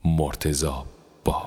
مرتضی باب.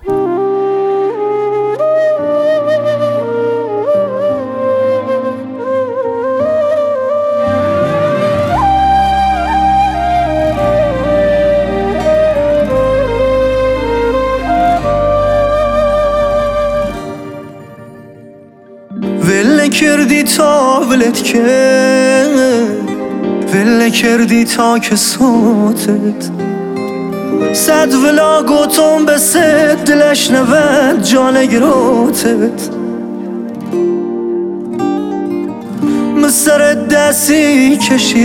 ول کردی تا ولت کرد، ول کردی تا که صوتت صد ولا گوتم به صد دلش نود جان گروتت مسر دستی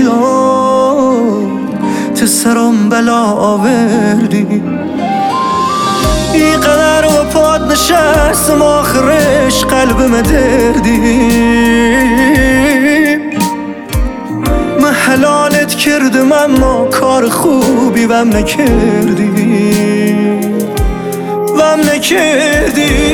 کشیدم تو سرم بلا آوردی ای قدر و پاد نشستم آخرش قلبم دردی من حلالت کردم اما کار خوبی وم نکردی وم نکردی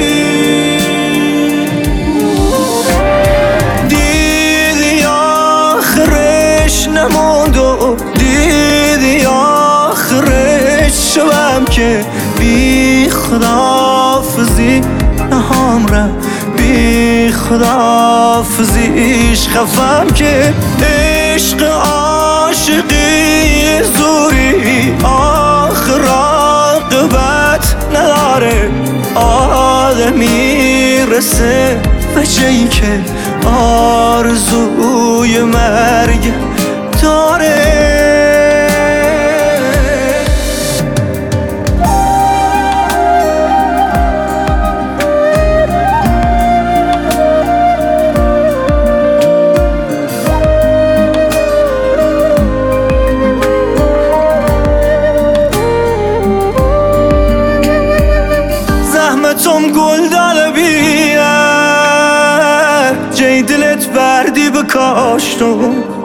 دیدی آخرش نموند و دیدی آخرش شوم که بی خداحافظی نهام را بی خداحافظیش خفم که عشق عاشقی زوری آخر عاقبت نداره آدمی رسه به جایی که آرزوی مرگ داره زحمتم گل داده بیه جای دلت بردی بکاشتم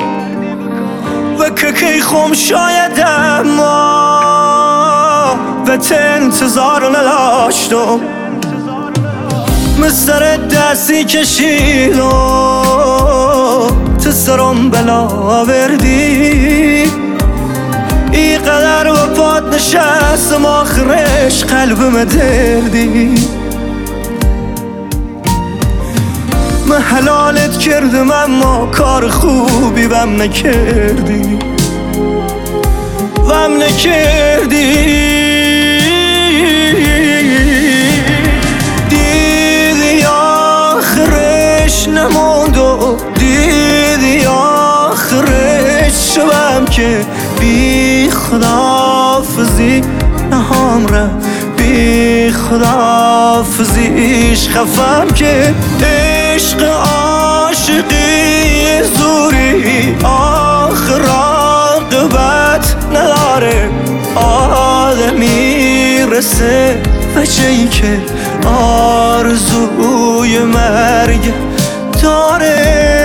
و که کی خم شاید اما و انتظار نداشتم مستر دستی کشیدم تو سرم بلا آوردی ای قدر و پاد نشستم آخرش قلبم دردی من حلالت کردم اما کار خوبی وم نکردی وم نکردی دیدی آخرش نموند و دیدی آخرش شوم که بی خداحافظی نهام را بی خداحافظیش خفم که عشق عاشقی زوری آخر عاقبت نداره آدمی رسه به جایی که آرزوی مرگ داره